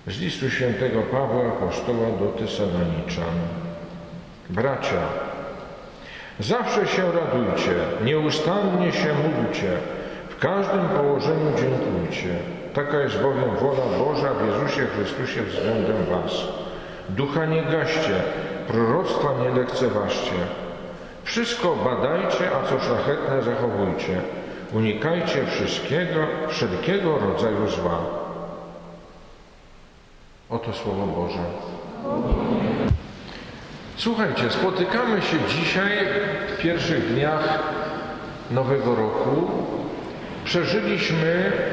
Z listu świętego Pawła apostoła do Tesaloniczan. Bracia, zawsze się radujcie, nieustannie się módlcie, w każdym położeniu dziękujcie. Taka jest bowiem wola Boża w Jezusie Chrystusie względem was. Ducha nie gaście, proroctwa nie lekceważcie. Wszystko badajcie, a co szlachetne zachowujcie. Unikajcie wszelkiego rodzaju zła. Oto Słowo Boże. Słuchajcie, spotykamy się dzisiaj w pierwszych dniach Nowego Roku. Przeżyliśmy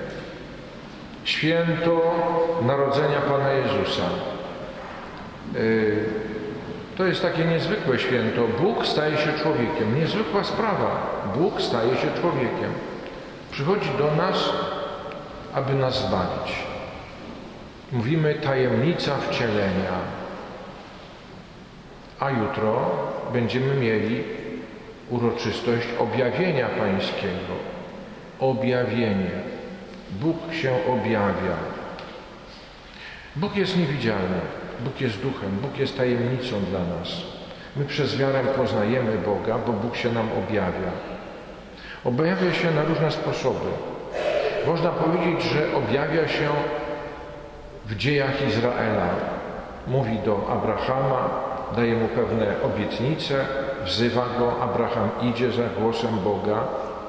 święto Narodzenia Pana Jezusa. To jest takie niezwykłe święto. Bóg staje się człowiekiem. Niezwykła sprawa. Bóg staje się człowiekiem. Przychodzi do nas, aby nas zbawić. Mówimy tajemnica wcielenia. A jutro będziemy mieli uroczystość objawienia Pańskiego. Objawienie. Bóg się objawia. Bóg jest niewidzialny. Bóg jest duchem. Bóg jest tajemnicą dla nas. My przez wiarę poznajemy Boga, bo Bóg się nam objawia. Objawia się na różne sposoby. Można powiedzieć, że objawia się w dziejach Izraela. Mówi do Abrahama, daje mu pewne obietnice, wzywa go, Abraham idzie za głosem Boga.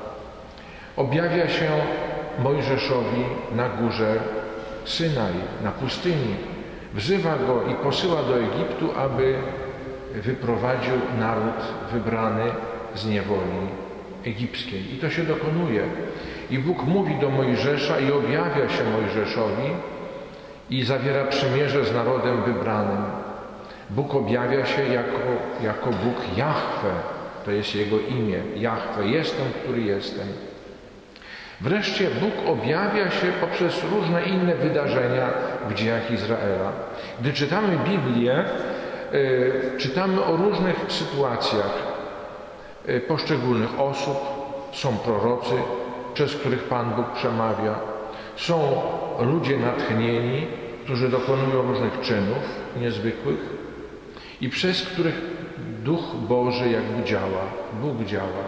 Objawia się Mojżeszowi na górze Synaj, na pustyni. Wzywa go i posyła do Egiptu, aby wyprowadził naród wybrany z niewoli egipskiej. I to się dokonuje. I Bóg mówi do Mojżesza i objawia się Mojżeszowi i zawiera przymierze z narodem wybranym. Bóg objawia się jako Bóg Jahwe. To jest Jego imię. Jahwe. Jestem, który jestem. Wreszcie Bóg objawia się poprzez różne inne wydarzenia w dziejach Izraela. Gdy czytamy Biblię, czytamy o różnych sytuacjach poszczególnych osób. Są prorocy, przez których Pan Bóg przemawia. Są ludzie natchnieni, którzy dokonują różnych czynów niezwykłych i przez których Duch Boży jakby działa. Bóg działa.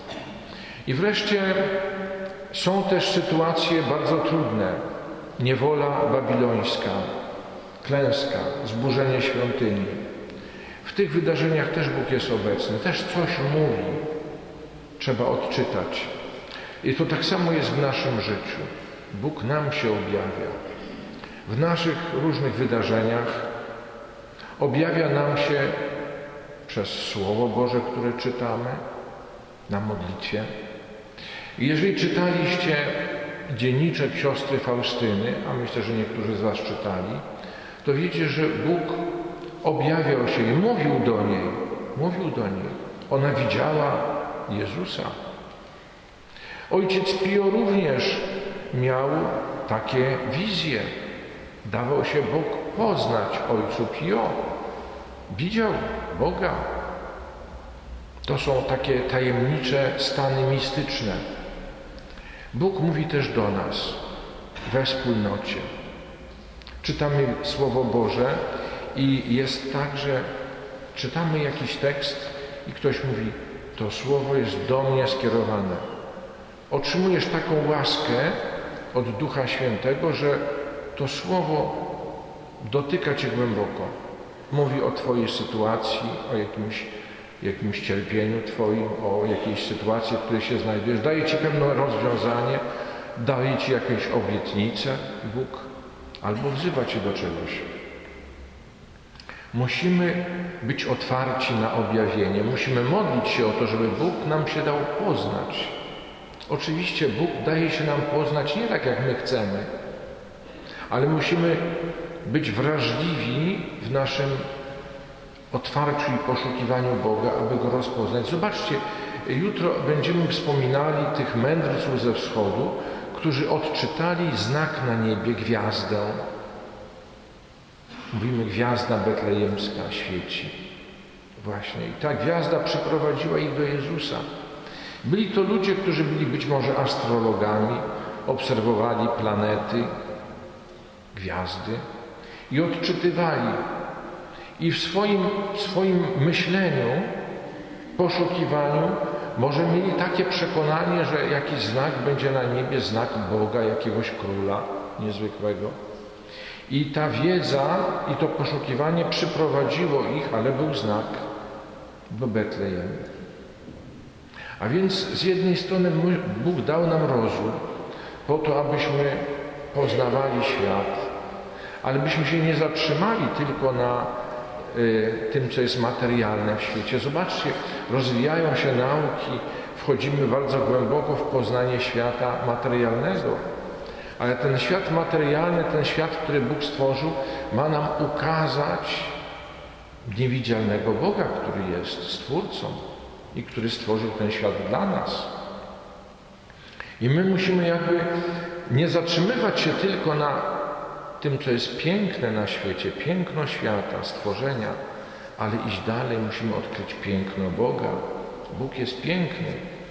I wreszcie są też sytuacje bardzo trudne. Niewola babilońska, klęska, zburzenie świątyni. W tych wydarzeniach też Bóg jest obecny, też coś mówi. Trzeba odczytać. I to tak samo jest w naszym życiu. Bóg nam się objawia. W naszych różnych wydarzeniach objawia nam się przez Słowo Boże, które czytamy, na modlitwie. Jeżeli czytaliście dzienniczek siostry Faustyny, a myślę, że niektórzy z was czytali, to wiecie, że Bóg objawiał się i mówił do niej. Ona widziała Jezusa. Ojciec Pio również miał takie wizje. Dawał się Bóg poznać ojcu Pio. Widział Boga. To są takie tajemnicze stany mistyczne. Bóg mówi też do nas we wspólnocie. Czytamy Słowo Boże i jest tak, że czytamy jakiś tekst i ktoś mówi, to Słowo jest do mnie skierowane. Otrzymujesz taką łaskę od Ducha Świętego, że to Słowo dotyka cię głęboko. Mówi o twojej sytuacji, o jakimś cierpieniu twoim, o jakiejś sytuacji, w której się znajdujesz. Daje ci pewne rozwiązanie, daje ci jakieś obietnice Bóg, albo wzywa cię do czegoś. Musimy być otwarci na objawienie. Musimy modlić się o to, żeby Bóg nam się dał poznać. Oczywiście Bóg daje się nam poznać nie tak, jak my chcemy, ale musimy być wrażliwi w naszym otwarciu i poszukiwaniu Boga, aby Go rozpoznać. Zobaczcie, jutro będziemy wspominali tych mędrców ze wschodu, którzy odczytali znak na niebie, gwiazdę. Mówimy, gwiazda betlejemska świeci. Właśnie. I ta gwiazda przyprowadziła ich do Jezusa. Byli to ludzie, którzy byli być może astrologami, obserwowali planety, gwiazdy i odczytywali. I w swoim myśleniu, poszukiwaniu może mieli takie przekonanie, że jakiś znak będzie na niebie, znak Boga, jakiegoś króla niezwykłego. I ta wiedza i to poszukiwanie przyprowadziło ich, ale był znak do Betlejem. A więc z jednej strony Bóg dał nam rozum po to, abyśmy poznawali świat, ale byśmy się nie zatrzymali tylko na tym, co jest materialne w świecie. Zobaczcie, rozwijają się nauki, wchodzimy bardzo głęboko w poznanie świata materialnego. Ale ten świat materialny, ten świat, który Bóg stworzył, ma nam ukazać niewidzialnego Boga, który jest Stwórcą i który stworzył ten świat dla nas. I my musimy jakby nie zatrzymywać się tylko na tym, co jest piękne na świecie, piękno świata, stworzenia, ale iść dalej, musimy odkryć piękno Boga. Bóg jest piękny.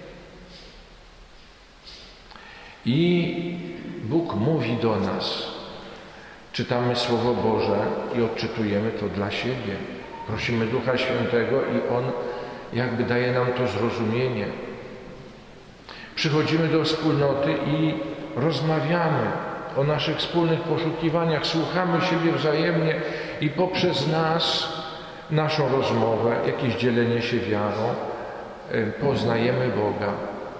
I Bóg mówi do nas. Czytamy Słowo Boże i odczytujemy to dla siebie. Prosimy Ducha Świętego i On jakby daje nam to zrozumienie. Przychodzimy do wspólnoty i rozmawiamy o naszych wspólnych poszukiwaniach, słuchamy siebie wzajemnie i poprzez naszą rozmowę, jakieś dzielenie się wiarą, poznajemy Boga.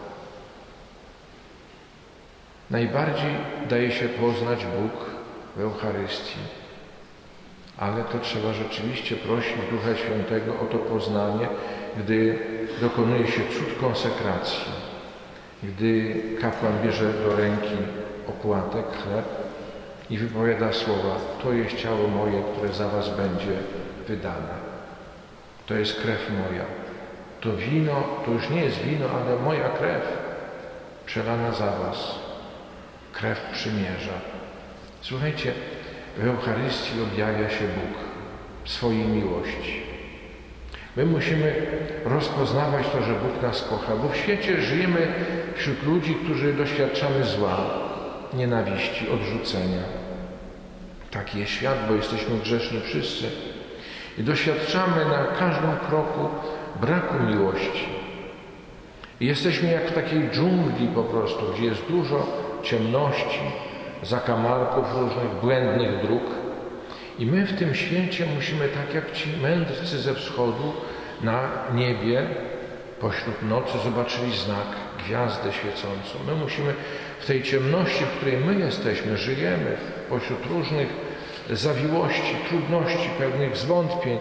Najbardziej daje się poznać Bóg w Eucharystii, ale to trzeba rzeczywiście prosić Ducha Świętego o to poznanie, gdy dokonuje się cud konsekracji, gdy kapłan bierze do ręki opłatek, chleb i wypowiada słowa: to jest ciało moje, które za was będzie wydane. To jest krew moja. To wino, to już nie jest wino, ale moja krew przelana za was. Krew przymierza. Słuchajcie, w Eucharystii objawia się Bóg w swojej miłości. My musimy rozpoznawać to, że Bóg nas kocha, bo w świecie żyjemy wśród ludzi, którzy doświadczamy zła, nienawiści, odrzucenia. Taki jest świat, bo jesteśmy grzeszni wszyscy. I doświadczamy na każdym kroku braku miłości. I jesteśmy jak w takiej dżungli po prostu, gdzie jest dużo ciemności, zakamarków różnych, błędnych dróg. I my w tym świecie musimy, tak jak ci mędrcy ze wschodu na niebie pośród nocy zobaczyli znak, gwiazdę świecącą. My musimy w tej ciemności, w której my jesteśmy, żyjemy, pośród różnych zawiłości, trudności, pewnych zwątpień,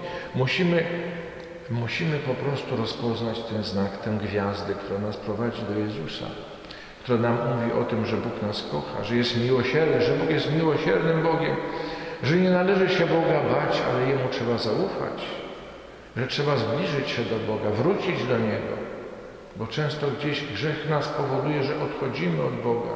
musimy po prostu rozpoznać ten znak, tę gwiazdę, która nas prowadzi do Jezusa, która nam mówi o tym, że Bóg nas kocha, że jest miłosierny, że Bóg jest miłosiernym Bogiem, że nie należy się Boga bać, ale Jemu trzeba zaufać, że trzeba zbliżyć się do Boga, wrócić do Niego, bo często gdzieś grzech nas powoduje, że odchodzimy od Boga.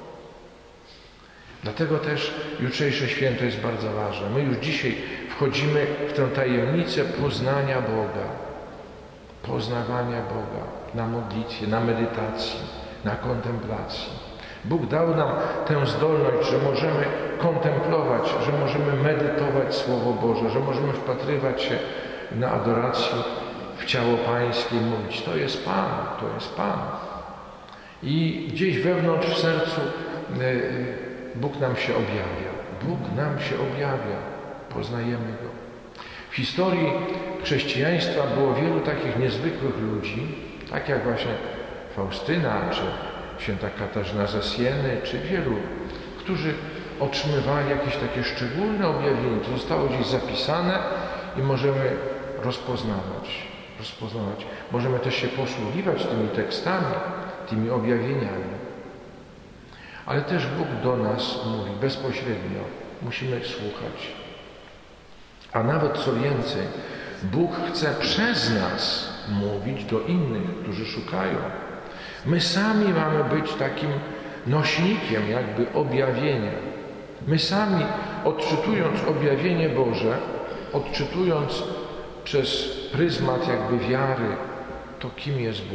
Dlatego też jutrzejsze święto jest bardzo ważne. My już dzisiaj wchodzimy w tę tajemnicę poznania Boga, poznawania Boga na modlitwie, na medytacji, na kontemplacji. Bóg dał nam tę zdolność, że możemy kontemplować, że możemy medytować Słowo Boże, że możemy wpatrywać się na adoracji w ciało Pańskie i mówić: to jest Pan, to jest Pan. I gdzieś wewnątrz w sercu Bóg nam się objawia. Bóg nam się objawia. Poznajemy Go. W historii chrześcijaństwa było wielu takich niezwykłych ludzi, tak jak właśnie Faustyna, czy święta Katarzyna ze Sieny, czy wielu, którzy otrzymywali jakieś takie szczególne objawienie. To zostało gdzieś zapisane i możemy rozpoznawać. Możemy też się posługiwać tymi tekstami, tymi objawieniami. Ale też Bóg do nas mówi bezpośrednio. Musimy słuchać. A nawet co więcej, Bóg chce przez nas mówić do innych, którzy szukają. My sami mamy być takim nośnikiem jakby objawienia. My sami, odczytując objawienie Boże, odczytując przez pryzmat jakby wiary to, kim jest Bóg,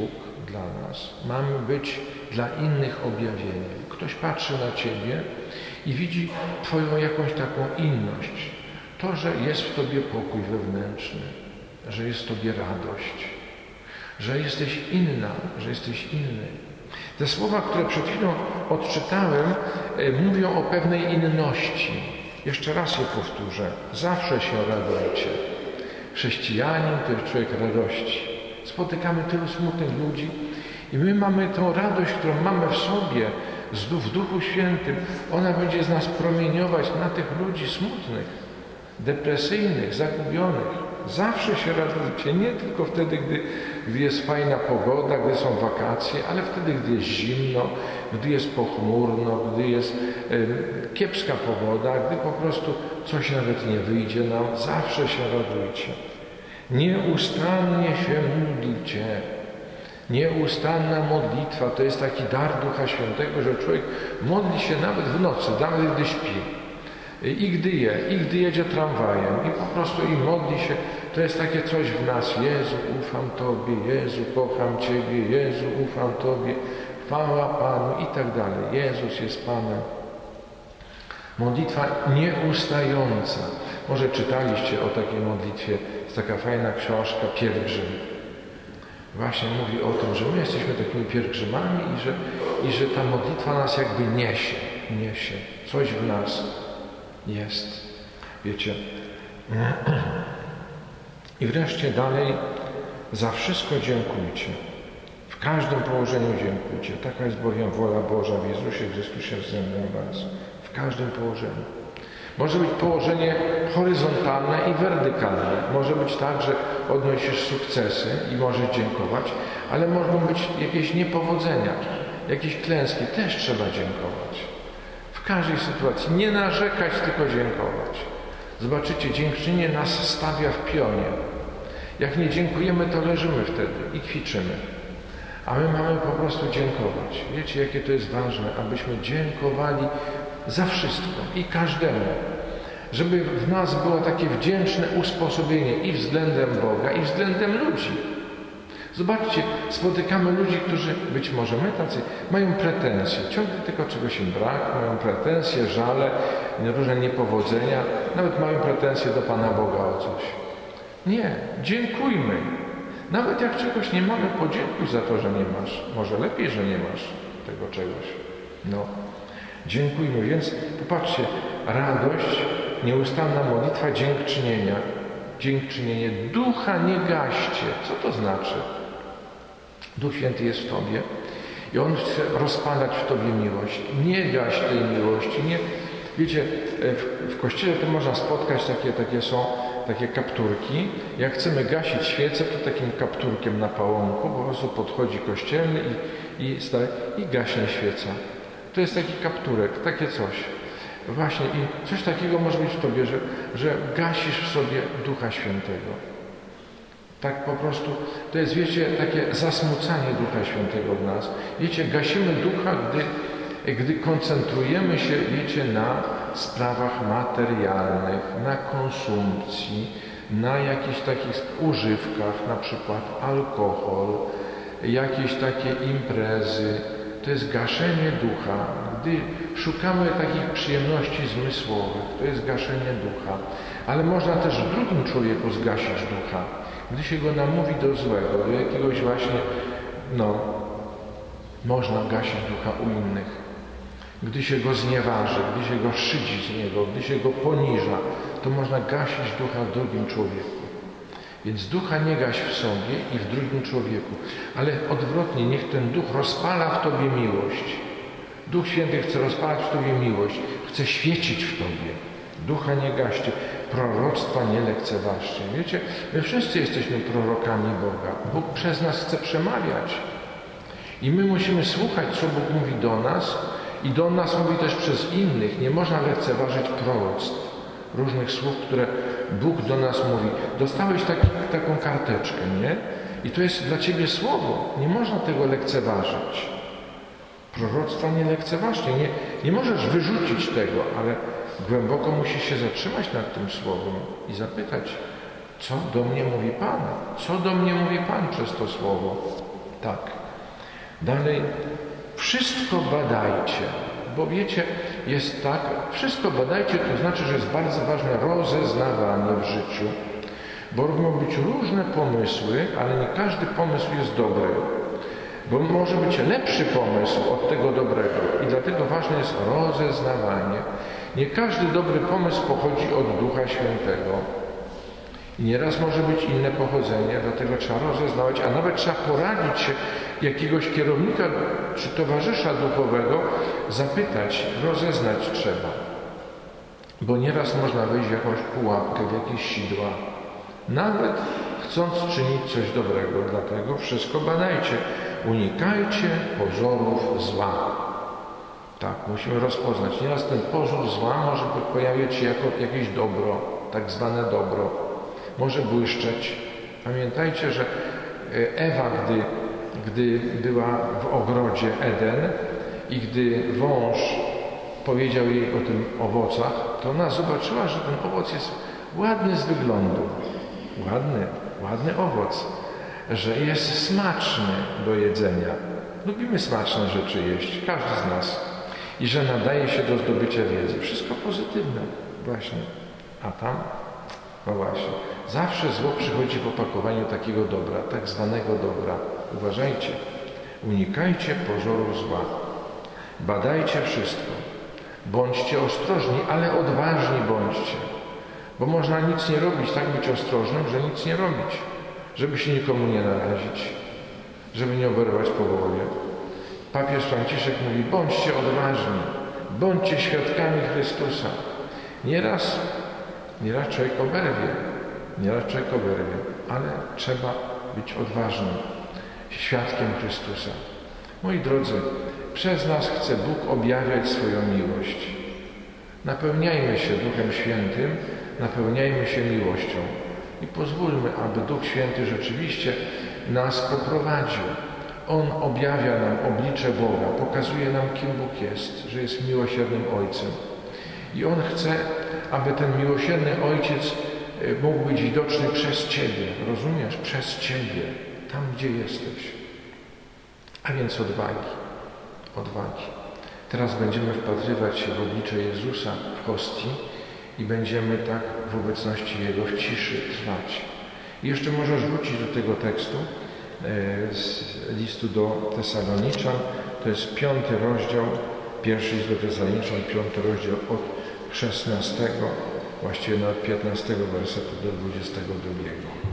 dla nas. Mamy być dla innych objawieniem. Ktoś patrzy na Ciebie i widzi Twoją jakąś taką inność. To, że jest w Tobie pokój wewnętrzny, że jest w Tobie radość, że jesteś inna, że jesteś inny. Te słowa, które przed chwilą odczytałem, mówią o pewnej inności. Jeszcze raz je powtórzę. Zawsze się radujcie. Chrześcijanin to jest człowiek radości. Spotykamy tylu smutnych ludzi i my mamy tą radość, którą mamy w sobie, w Duchu Świętym. Ona będzie z nas promieniować na tych ludzi smutnych, depresyjnych, zagubionych. Zawsze się radujcie, nie tylko wtedy, gdy jest fajna pogoda, gdy są wakacje, ale wtedy, gdy jest zimno, gdy jest pochmurno, gdy jest kiepska pogoda, gdy po prostu coś nawet nie wyjdzie nam. Zawsze się radujcie. Nieustannie się módlcie. Nieustanna modlitwa to jest taki dar Ducha Świętego, że człowiek modli się nawet w nocy, nawet gdy śpi. I gdy i gdy jedzie tramwajem, i po prostu i modli się, to jest takie coś w nas. Jezu, ufam Tobie, Jezu, kocham Ciebie, Jezu, ufam Tobie, chwała Panu i tak dalej. Jezus jest Panem. Modlitwa nieustająca. Może czytaliście o takiej modlitwie, jest taka fajna książka Pielgrzym. Właśnie mówi o tym, że my jesteśmy takimi pielgrzymami i że ta modlitwa nas jakby niesie. Coś w nas jest. Wiecie. I wreszcie dalej, za wszystko dziękujcie. W każdym położeniu dziękujcie. Taka jest bowiem wola Boża w Jezusie Chrystusie względem was. W każdym położeniu. Może być położenie horyzontalne i wertykalne. Może być tak, że odnosisz sukcesy i możesz dziękować, ale mogą być jakieś niepowodzenia, jakieś klęski. Też trzeba dziękować. W każdej sytuacji. Nie narzekać, tylko dziękować. Zobaczycie, dziękczynienie nas stawia w pionie. Jak nie dziękujemy, to leżymy wtedy i kwiczymy. A my mamy po prostu dziękować. Wiecie, jakie to jest ważne, abyśmy dziękowali za wszystko i każdemu. Żeby w nas było takie wdzięczne usposobienie i względem Boga, i względem ludzi. Zobaczcie, spotykamy ludzi, którzy, być może my tacy, mają pretensje. Ciągle tylko czegoś im brak, mają pretensje, żale, różne niepowodzenia. Nawet mają pretensje do Pana Boga o coś. Nie, dziękujmy. Nawet jak czegoś nie mamy, podziękuj za to, że nie masz. Może lepiej, że nie masz tego czegoś. No, dziękujmy. Więc popatrzcie, radość, nieustanna modlitwa, dziękczynienia. Dziękczynienie. Ducha nie gaście. Co to znaczy? Duch Święty jest w Tobie i On chce rozpalać w Tobie miłość. Nie gaś tej miłości. Nie. Wiecie, w Kościele to można spotkać, takie kapturki. Jak chcemy gasić świecę, to takim kapturkiem na pałąku po prostu podchodzi kościelny i gaśnie świeca. To jest taki kapturek, takie coś. Właśnie i coś takiego może być w Tobie, że gasisz w sobie Ducha Świętego. Tak po prostu, to jest, wiecie, takie zasmucanie Ducha Świętego w nas. Wiecie, gasimy Ducha, gdy koncentrujemy się, wiecie, na sprawach materialnych, na konsumpcji, na jakichś takich używkach, na przykład alkohol, jakieś takie imprezy. To jest gaszenie ducha. Gdy szukamy takich przyjemności zmysłowych, to jest gaszenie ducha. Ale można też w drugim człowieku zgasić ducha. Gdy się go namówi do złego, do jakiegoś właśnie, można gasić ducha u innych. Gdy się go znieważy, gdy się go szydzi z niego, gdy się go poniża, to można gasić ducha w drugim człowieku. Więc ducha nie gaś w sobie i w drugim człowieku, ale odwrotnie, niech ten duch rozpala w Tobie miłość. Duch Święty chce rozpalać w Tobie miłość, chce świecić w Tobie. Ducha nie gaście, proroctwa nie lekceważcie. Wiecie, my wszyscy jesteśmy prorokami Boga. Bóg przez nas chce przemawiać. I my musimy słuchać, co Bóg mówi do nas i do nas mówi też przez innych. Nie można lekceważyć proroctw, różnych słów, które Bóg do nas mówi. Dostałeś taką karteczkę, nie? I to jest dla Ciebie słowo. Nie można tego lekceważyć. Proroctwa nie lekceważcie. Nie możesz wyrzucić tego, ale głęboko musisz się zatrzymać nad tym słowem i zapytać, co do mnie mówi Pan? Co do mnie mówi Pan przez to słowo? Tak. Dalej, wszystko badajcie, bo wiecie, jest tak, wszystko badajcie, to znaczy, że jest bardzo ważne rozeznawanie w życiu, bo mogą być różne pomysły, ale nie każdy pomysł jest dobry, bo może być lepszy pomysł od tego dobrego i dlatego ważne jest rozeznawanie. Nie każdy dobry pomysł pochodzi od Ducha Świętego i nieraz może być inne pochodzenie, dlatego trzeba rozeznawać, a nawet trzeba poradzić się jakiegoś kierownika czy towarzysza duchowego, zapytać, rozeznać trzeba. Bo nieraz można wejść w jakąś pułapkę, w jakieś sidła, nawet chcąc czynić coś dobrego. Dlatego wszystko badajcie. Unikajcie pozorów zła. Tak, musimy rozpoznać. Nieraz ten pozór zła może pojawiać się jako jakieś dobro, tak zwane dobro. Może błyszczeć. Pamiętajcie, że Ewa, gdy była w ogrodzie Eden i gdy wąż powiedział jej o tym owocach, to ona zobaczyła, że ten owoc jest ładny z wyglądu. Ładny owoc, że jest smaczny do jedzenia. Lubimy smaczne rzeczy jeść, każdy z nas. I że nadaje się do zdobycia wiedzy. Wszystko pozytywne właśnie. A tam, no właśnie, zawsze zło przychodzi w opakowaniu takiego dobra, tak zwanego dobra. Uważajcie, unikajcie pozorów zła. Badajcie wszystko. Bądźcie ostrożni, ale odważni bądźcie. Bo można nic nie robić, tak być ostrożnym, że nic nie robić. Żeby się nikomu nie narazić. Żeby nie oberwać po głowie. Papież Franciszek mówi, bądźcie odważni. Bądźcie świadkami Chrystusa. Nieraz człowiek oberwie, ale trzeba być odważnym. Świadkiem Chrystusa. Moi drodzy, przez nas chce Bóg objawiać swoją miłość. Napełniajmy się Duchem Świętym, napełniajmy się miłością i pozwólmy, aby Duch Święty rzeczywiście nas poprowadził. On objawia nam oblicze Boga, pokazuje nam, kim Bóg jest, że jest miłosiernym Ojcem. I On chce, aby ten miłosierny Ojciec mógł być widoczny przez Ciebie, rozumiesz? Przez Ciebie, tam gdzie jesteś. A więc odwagi. Teraz będziemy wpatrywać się w oblicze Jezusa w hostii i będziemy tak w obecności Jego w ciszy trwać. I jeszcze możesz wrócić do tego tekstu z listu do Tesaloniczan. To jest 5 rozdział, pierwszy list do Tesaloniczan, 5 rozdział od 16, właściwie od 15 wersetu do 22.